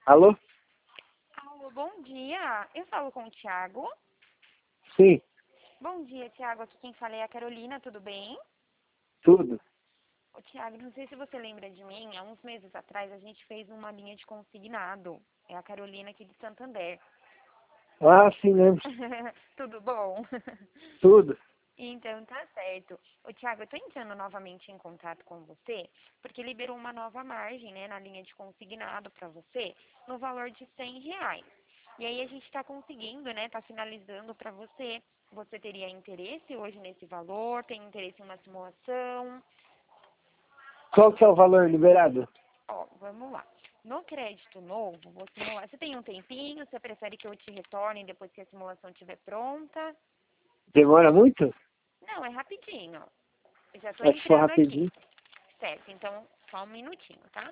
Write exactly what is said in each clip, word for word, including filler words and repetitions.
Alô? Alô, bom dia. Eu falo com o Thiago. Sim, Bom dia, Thiago. Aqui quem fala é a Carolina, tudo bem? tudo. Ô, Thiago, não sei se você lembra de mim. Há uns meses atrás a gente fez uma linha de consignado. É a Carolina aqui de Santander. Ah, sim, lembro. Tudo bom? Tudo. Então, tá certo. Ô, Thiago, eu tô entrando novamente em contato com você, porque liberou uma nova margem, né, na linha de consignado para você, no valor de cem reais. E aí a gente está conseguindo, né, tá finalizando para você. Você teria interesse hoje nesse valor? Tem interesse em uma simulação? Qual que é o valor liberado? Ó, vamos lá. No crédito novo, vou simular. Você tem um tempinho? Você prefere que eu te retorne depois que a simulação estiver pronta? Demora muito? Não, é rapidinho. Eu já tô É se for entrando aqui. rapidinho. Certo, então só um minutinho, tá?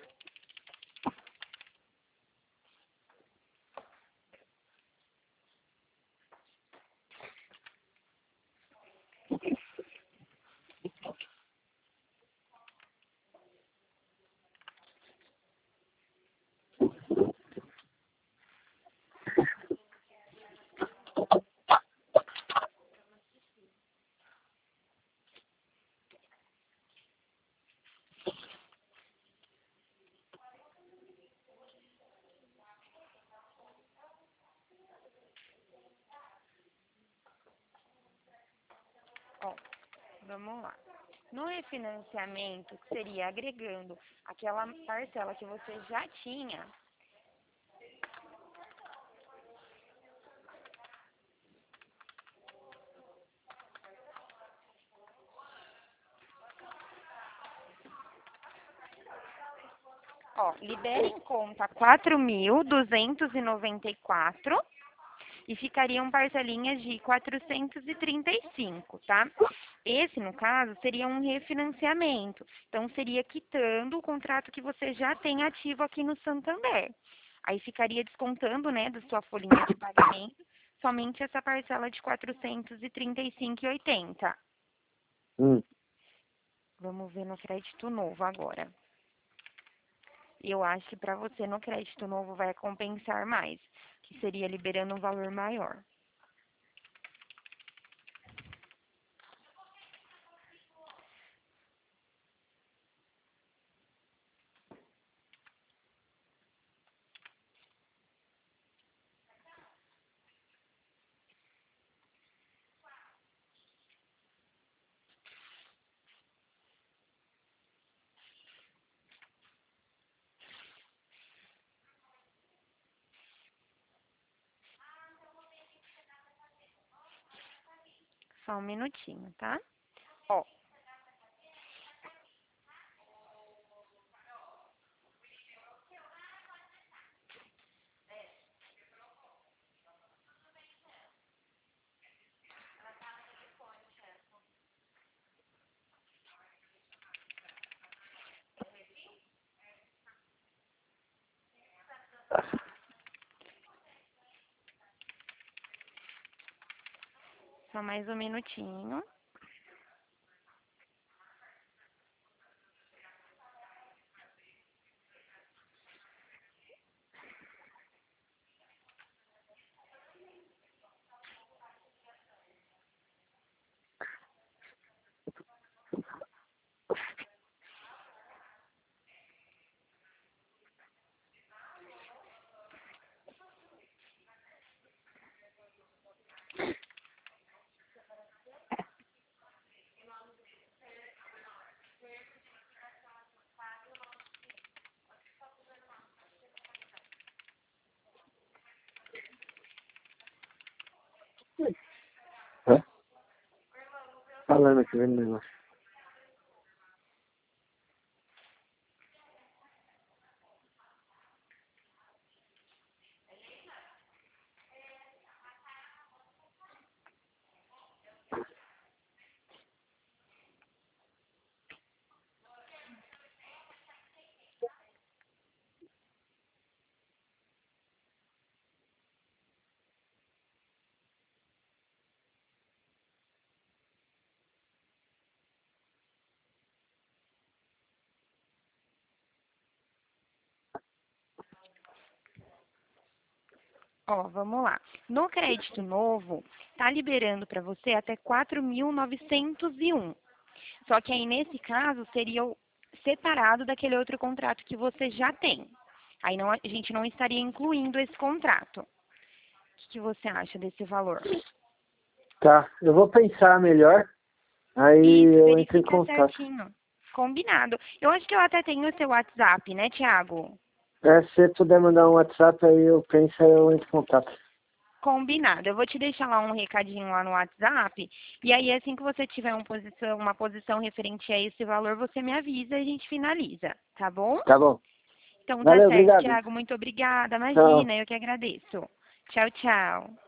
Ó, vamos lá. No refinanciamento, que seria agregando aquela parcela que você já tinha, ó, libera em conta quatro mil duzentos e noventa e quatro e ficariam parcelinhas de quatrocentos e trinta e cinco, tá? Esse, no caso, seria um refinanciamento. Então, seria quitando o contrato que você já tem ativo aqui no Santander. Aí ficaria descontando, né, da sua folhinha de pagamento, somente essa parcela de quatrocentos e trinta e cinco e oitenta. Hum. Vamos ver no crédito novo agora. Eu acho que para você no crédito novo vai compensar mais, que seria liberando um valor maior. Só um minutinho, tá? Ó, só mais um minutinho. Hã? Falando aqui, vendo o negócio. Ó, vamos lá. No crédito novo, tá liberando para você até quatro mil novecentos e um. Só que aí, nesse caso, seria o separado daquele outro contrato que você já tem. Aí não, a gente não estaria incluindo esse contrato. O que, que você acha desse valor? Tá, eu vou pensar melhor, aí Isso, eu entro em verifica contato. certinho. Combinado. Eu acho que eu até tenho o seu WhatsApp, né, Thiago? É, se você puder mandar um WhatsApp, aí eu penso, aí eu entro em contato. Combinado. Eu vou te deixar lá um recadinho lá no WhatsApp. E aí, assim que você tiver um posição, uma posição referente a esse valor, você me avisa e a gente finaliza, tá bom? Tá bom. Então tá Valeu, certo, obrigado. Thiago. Muito obrigada. Tchau. Imagina, eu que agradeço. Tchau, tchau.